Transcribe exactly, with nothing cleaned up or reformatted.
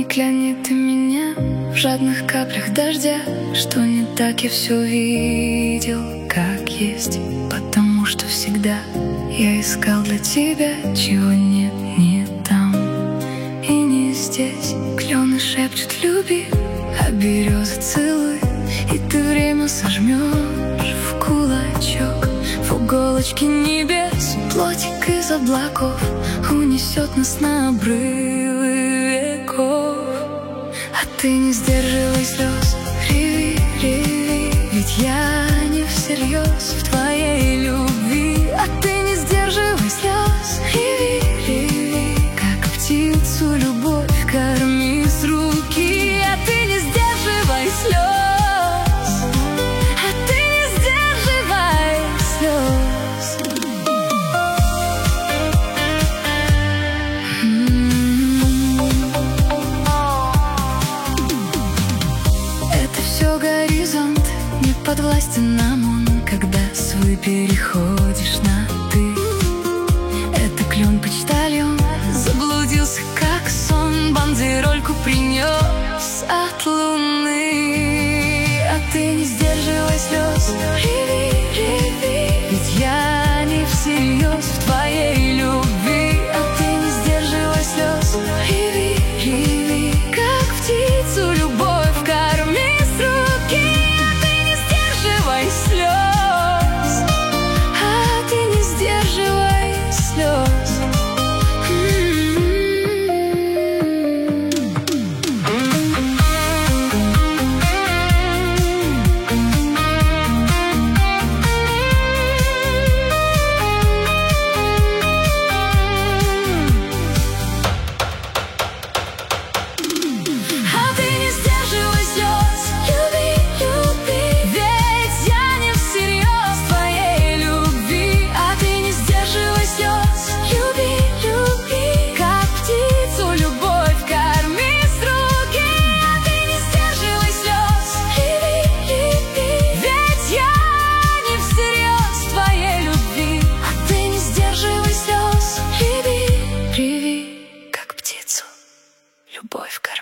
клянет ты меня в жадных каплях дождя, что не так я все видел, как есть, потому что всегда я искал для тебя, чего нет, не там и не здесь. Клены шепчут люби, а березы целуй, и ты время сожмешь в кулачок. В уголочке небес плотик из облаков унесет нас на обрывы веков. А ты не сдерживай слез, реви, реви, ведь я не всерьез в твоей любви. А ты не сдерживай слез, реви, реви, как птицу любовь корми с руки. А ты не сдерживай слез, а ты не сдерживай слез. Это все горизонт, не подвластен нам он, когда свой переходишь на ты. Это клен почтальон, заблудился как сон, бандерольку принес от луны. А ты не сдерживай слез, реви, реви, ведь я не всерьез в твоей любви. А ты не сдерживай слез, реви, реви, как птицу любовь корми с руки. А ты не сдерживай слез, а ты не сдерживай слез. Любовь.